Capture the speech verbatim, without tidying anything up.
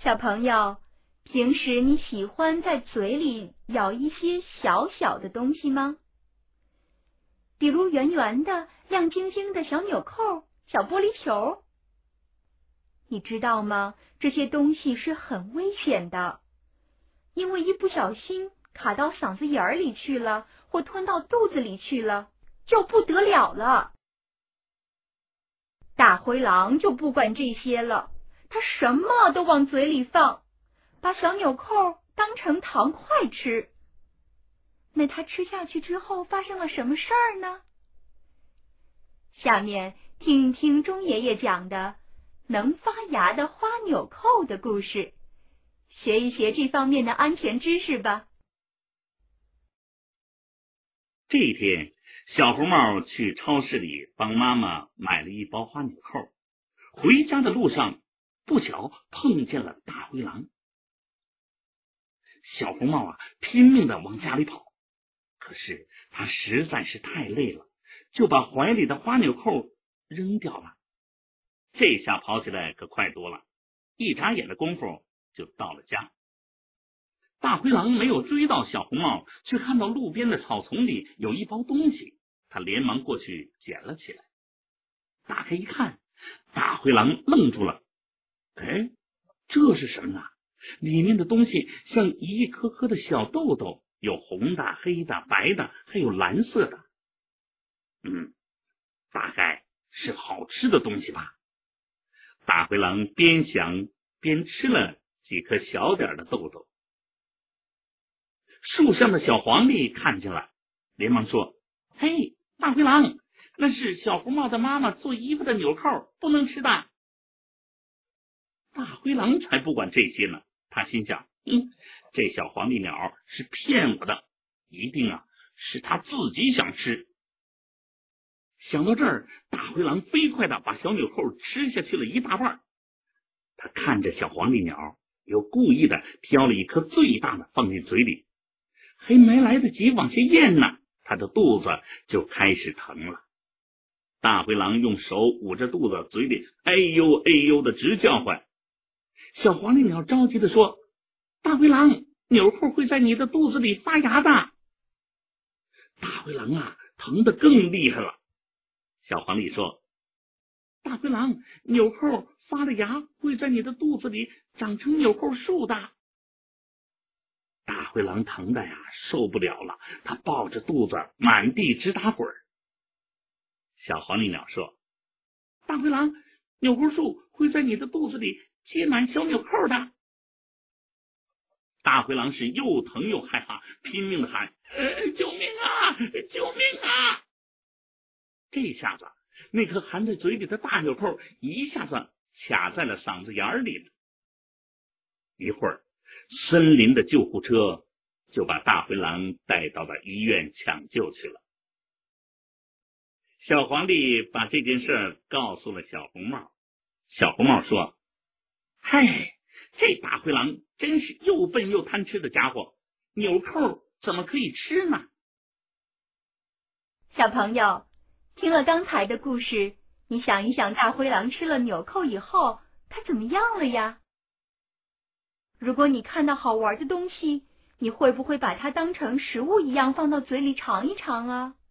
小朋友，平时你喜欢在嘴里咬一些小小的东西吗？比如圆圆的、亮晶晶的小纽扣、小玻璃球。你知道吗？这些东西是很危险的，因为一不小心卡到嗓子眼儿里去了，或吞到肚子里去了，就不得了了。大灰狼就不管这些了，他什么都往嘴里放，把小纽扣当成糖块吃。那他吃下去之后发生了什么事儿呢？下面听一听钟爷爷讲的能发芽的花纽扣的故事，学一学这方面的安全知识吧。 这一天，小红帽去超市里帮妈妈买了一包花纽扣，回家的路上不巧碰见了大灰狼。小红帽啊，拼命地往家里跑，可是他实在是太累了，就把怀里的花纽扣扔掉了。这下跑起来可快多了，一眨眼的功夫就到了家。大灰狼没有追到小红帽，却看到路边的草丛里有一包东西，他连忙过去捡了起来。打开一看，大灰狼愣住了。哎，这是什么呢？里面的东西像一颗颗的小豆豆，有红的、黑的、白的，还有蓝色的。嗯，大概是好吃的东西吧。大灰狼边想边吃了几颗小点的豆豆。树上的小黄鹂看见了，连忙说：嘿，大灰狼，那是小红帽的妈妈做衣服的纽扣，不能吃的。大灰狼才不管这些呢，他心想，嗯，这小黄鹂鸟是骗我的，一定啊是他自己想吃。想到这儿，大灰狼飞快地把小纽扣吃下去了一大半。他看着小黄鹂鸟，又故意的挑了一颗最大的放进嘴里，还没来得及往下咽呢，他的肚子就开始疼了。大灰狼用手捂着肚子，嘴里哎呦哎呦的直叫唤。小黄鹂鸟着急地说：大灰狼，纽扣会在你的肚子里发芽的。大灰狼啊，疼得更厉害了。小黄鹂说：大灰狼，纽扣发了芽会在你的肚子里长成纽扣树的。大灰狼疼的呀受不了了，他抱着肚子满地直打滚。小黄鹂鸟说：大灰狼，纽扣树会在你的肚子里结满小纽扣的。大灰狼是又疼又害怕，拼命的喊：呃，救命啊，救命啊！这下子那颗含在嘴里的大纽扣一下子卡在了嗓子眼里了。一会儿，森林的救护车就把大灰狼带到了医院抢救去了。小黄鹂把这件事告诉了小红帽。小红帽说：嗨，这大灰狼真是又笨又贪吃的家伙，纽扣怎么可以吃呢？ 小朋友，听了刚才的故事，你想一想，大灰狼吃了纽扣以后，它怎么样了呀？如果你看到好玩的东西，你会不会把它当成食物一样放到嘴里尝一尝啊？